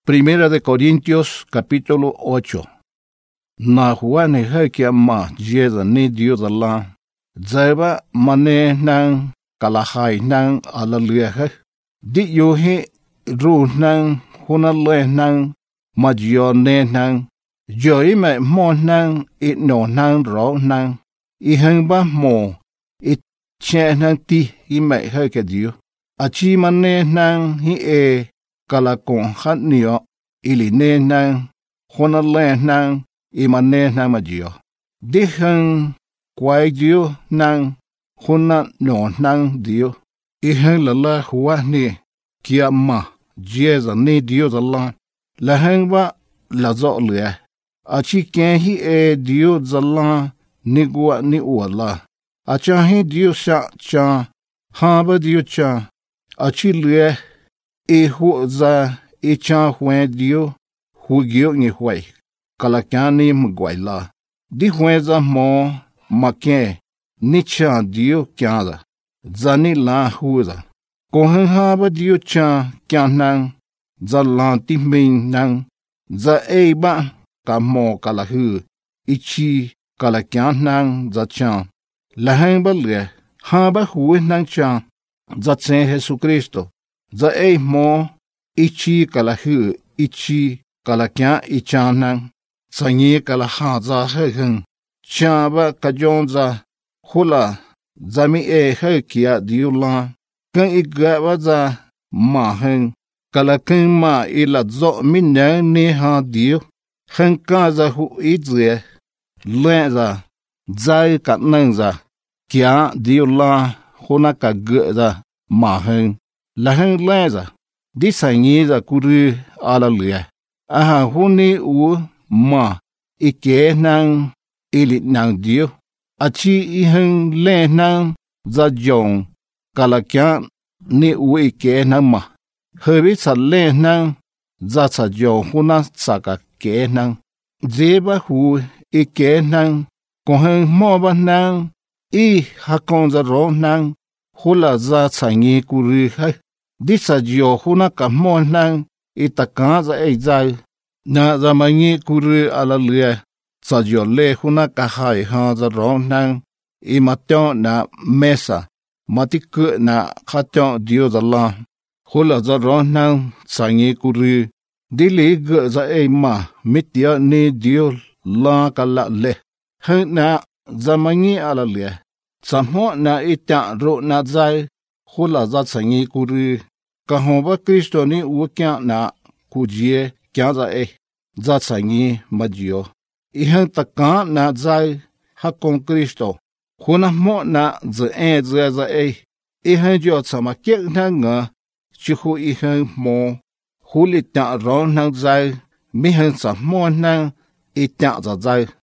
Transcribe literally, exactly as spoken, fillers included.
Primera de Corintios, capítulo ocho. Na huane hekia ma jeda ni Dios Allah. Zaiba mane nang kalahai nang alaluya. Di yohi ru nang hunale nang majio ne nang. Joi me mo nang it no nang ro nang. I hang ba mo it che nang ti i me hekia Dios. Achi mane nang hi e kalakon hat nio ili ne nang hunale nang i mane nang majio. Di hang quay Dios nang huna no nang Dios. I hang lala huwa ni kia ma jeza ni Dios Allah. La hang ba la zo lue. Achi kien hi e Dios Allah ni gua ni uala. Acha hi Dios sha cha ha ba Dios cha. Achi lue i hu za i cha huen Dios hu gio ni huay. Kalakani mguay la. Di huen za mo ma kien ni cha Dios kya da. Zani la hu da. Kohen ha ba Dios cha kya nang. Za lan ti min nang. Za e ba ka mo kalahu. Ichi kalakya nang za cha. Lahang ba le. Ha ba hu nang cha. Za tsen Jesu Cristo. Za e mo ichi kalahu. Ichi kalakya icha nang. Sanyi kalaha za heng. Cha ba kajon za hula. Zami e he kia Dios la. Kan i ga ba za ma heng. Kalakeng ma ila zo min nang ni ha Dios. Heng ka za hu i zye. Luen za. Zai ka nang za. Kia Dios la. Huna ka ge za ma heng. La heng luen za. Di sanyi za kuru ala lue. Aha huni u ma. I ke nang ili nang Dios. Achi i heng le nang za jong. Kalakya ni u i ke nang ma. Hebi sa le nang za sa jong huna sa ka ke nang. Zeba hu i ke nang. Koheng mo ba nang. I hakon za ro nang. Hula za sanyi kuri hai. Di sa jio huna ka mo nang. I takan za e zai. Na za manyi kuri ala lue. Sa jio le huna ka hai ha za ro nang. I matyon na mesa. Matiku na katyon Dios Allah. Hula za ro nang sanyi kuri. Di li ge za e ma. Mitia ni Dios la ka la le. Heng na za manyi ala le. Samho na ita ro na zai. Hula za sanyi kuri. Kahomba Kristo ni uwakya na kujie kya za e. Za sanyi majio. Ihan takan na zai hakon Kristo. Huna mo na za e za za e. Ihan jo sama kek na nga. Chihu ihan mo. Huli ta ron na zai. Mihan sa mo na ita za zai.